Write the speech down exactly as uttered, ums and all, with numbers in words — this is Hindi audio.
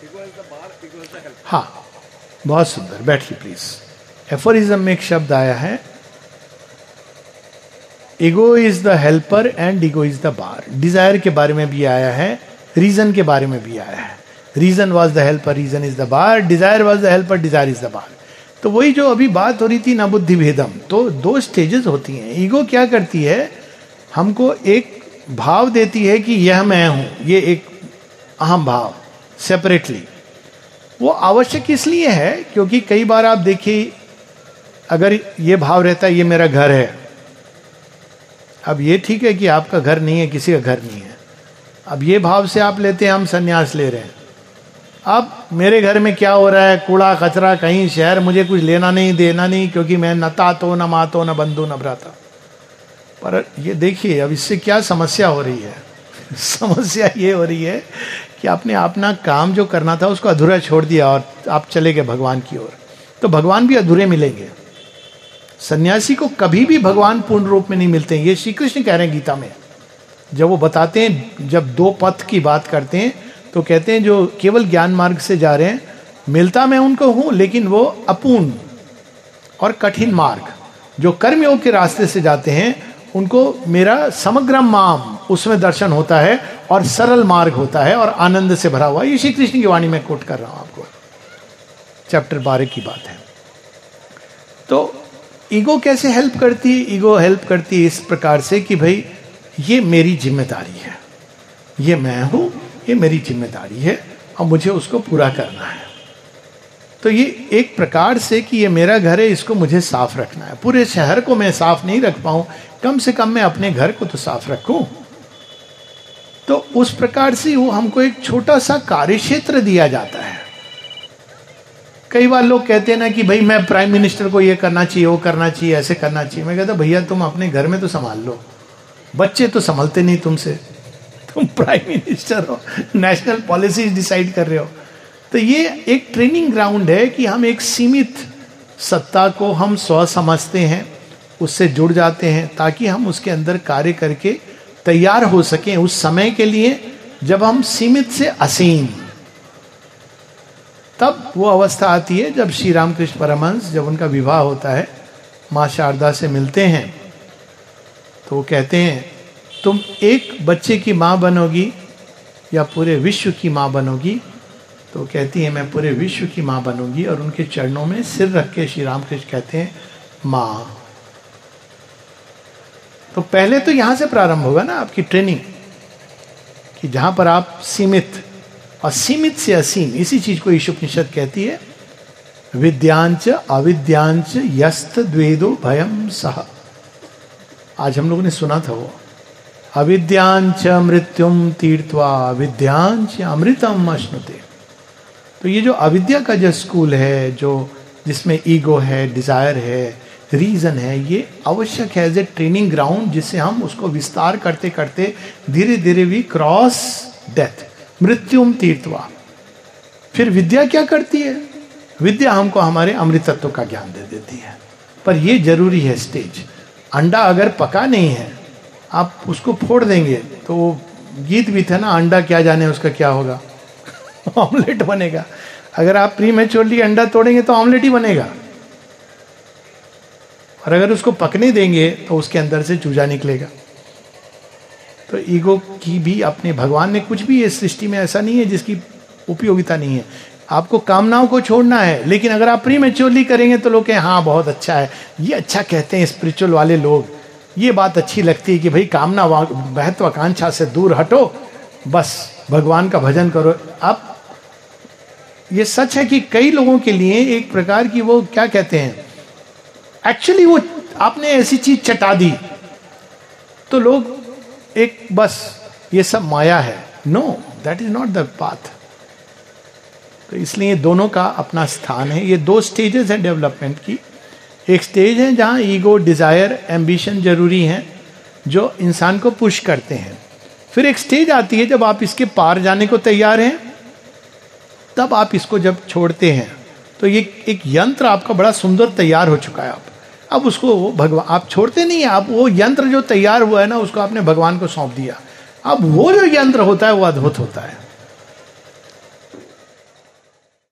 हाँ, बहुत सुंदर, बैठिए प्लीज। एफोरिज्म में एक शब्द आया है, ego is the helper and ego is the bar. Desire के बारे में भी आया है, रीजन के बारे में भी आया है। Reason was the helper, reason is the bar, desire was the helper, desire is the bar. तो वही जो अभी बात हो रही थी ना, बुद्धि भेदम, तो दो स्टेजेस होती हैं। ईगो क्या करती है, हमको एक भाव देती है कि यह मैं हूं, ये एक अहम भाव सेपरेटली। वो आवश्यक इसलिए है क्योंकि कई बार आप देखिए, अगर ये भाव रहता है ये मेरा घर है, अब ये ठीक है कि आपका घर नहीं है, किसी का घर नहीं है, अब ये भाव से आप लेते हैं हम संन्यास ले रहे हैं, अब मेरे घर में क्या हो रहा है, कूड़ा कचरा कहीं शहर, मुझे कुछ लेना नहीं देना नहीं, क्योंकि मैं न तातो न मातो न बंधु न भ्राता। पर ये देखिए अब इससे क्या समस्या हो रही है समस्या ये हो रही है कि आपने अपना काम जो करना था उसको अधूरा छोड़ दिया और आप चले गए भगवान की ओर, तो भगवान भी अधूरे मिलेंगे। सन्यासी को कभी भी भगवान पूर्ण रूप में नहीं मिलते हैं, ये श्री कृष्ण कह रहे हैं गीता में। जब वो बताते हैं, जब दो पथ की बात करते हैं तो कहते हैं जो केवल ज्ञान मार्ग से जा रहे हैं, मिलता मैं उनको हूं लेकिन वो अपूर्ण और कठिन मार्ग, जो कर्मयोग के रास्ते से जाते हैं उनको मेरा समग्र माम उसमें दर्शन होता है और सरल मार्ग होता है और आनंद से भरा हुआ। ये श्री कृष्ण की वाणी में कोट कर रहा हूं आपको, चैप्टर बारह की बात है। तो ईगो कैसे हेल्प करती है? ईगो हेल्प करती है इस प्रकार से कि भाई ये मेरी जिम्मेदारी है, ये मैं हूं, ये मेरी जिम्मेदारी है और मुझे उसको पूरा करना है। तो ये एक प्रकार से कि ये मेरा घर है, इसको मुझे साफ रखना है। पूरे शहर को मैं साफ नहीं रख पाऊं, कम से कम मैं अपने घर को तो साफ रखूं। तो उस प्रकार से वो हमको एक छोटा सा कार्यक्षेत्र दिया जाता है। कई बार लोग कहते हैं ना कि भाई मैं प्राइम मिनिस्टर को ये करना चाहिए, वो करना चाहिए, ऐसे करना चाहिए। मैं कहता भैया तुम अपने घर में तो संभाल लो, बच्चे तो संभलते नहीं तुमसे, तुम प्राइम मिनिस्टर हो, नेशनल पॉलिसीज डिसाइड कर रहे हो। तो ये एक ट्रेनिंग ग्राउंड है कि हम एक सीमित सत्ता को हम स्व समझते हैं, उससे जुड़ जाते हैं ताकि हम उसके अंदर कार्य करके तैयार हो सकें उस समय के लिए जब हम सीमित से असीम। तब वो अवस्था आती है जब श्री रामकृष्ण परमहंस, जब उनका विवाह होता है, माँ शारदा से मिलते हैं तो वो कहते हैं तुम एक बच्चे की माँ बनोगी या पूरे विश्व की माँ बनोगी? तो कहती है मैं पूरे विश्व की माँ बनूंगी। और उनके चरणों में सिर रख के श्री रामकृष्ण कहते हैं माँ। तो पहले तो यहां से प्रारंभ होगा ना आपकी ट्रेनिंग, कि जहां पर आप सीमित और सीमित से असीम, इसी चीज को ईशोपनिषद कहती है, विद्यांच अविद्यांच यस्त द्वेदो भयम सह। आज हम लोगों ने सुना था वो, अविद्यांच मृत्युम तीर्थवा विद्यांच अमृतम अश्नुते। तो ये जो अविद्या का जो स्कूल है, जो जिसमें ईगो है, डिजायर है, रीजन है, ये आवश्यक है एज ए ट्रेनिंग ग्राउंड, जिससे हम उसको विस्तार करते करते धीरे धीरे वी क्रॉस डेथ, मृत्युम तीर्थवा। फिर विद्या क्या करती है? विद्या हमको हमारे अमृतत्व का ज्ञान दे देती है। पर ये जरूरी है स्टेज। अंडा अगर पका नहीं है, आप उसको फोड़ देंगे तो गीत भी था ना, अंडा क्या जाने उसका क्या होगा, ऑमलेट बनेगा। अगर आप प्रीमेच्योरली अंडा तोड़ेंगे तो ऑमलेट ही बनेगा, और अगर उसको पकने देंगे तो उसके अंदर से चूजा निकलेगा। तो ईगो की भी अपने, भगवान ने कुछ भी इस सृष्टि में ऐसा नहीं है जिसकी उपयोगिता नहीं है। आपको कामनाओं को छोड़ना है, लेकिन अगर आप प्रीमेच्योरली करेंगे तो लोग कहें हाँ बहुत अच्छा है, ये अच्छा कहते हैं स्पिरिचुअल वाले लोग, ये बात अच्छी लगती है कि भाई कामना महत्वाकांक्षा से दूर हटो, बस भगवान का भजन करो। अब ये सच है कि कई लोगों के लिए एक प्रकार की वो क्या कहते हैं, एक्चुअली वो आपने ऐसी चीज चटा दी तो लोग एक बस ये सब माया है। No, that is not the path. तो इसलिए दोनों का अपना स्थान है। ये दो स्टेजेस हैं डेवलपमेंट की। एक स्टेज है जहां ईगो, डिजायर, एम्बिशन जरूरी हैं, जो इंसान को पुश करते हैं। फिर एक स्टेज आती है जब आप इसके पार जाने को तैयार हैं, तब आप इसको जब छोड़ते हैं तो ये एक यंत्र आपका बड़ा सुंदर तैयार हो चुका है। आप अब उसको भगवान, आप छोड़ते नहीं है, आप वो यंत्र जो तैयार हुआ है ना, उसको आपने भगवान को सौंप दिया। अब वो जो यंत्र होता है वो अद्भुत होता है।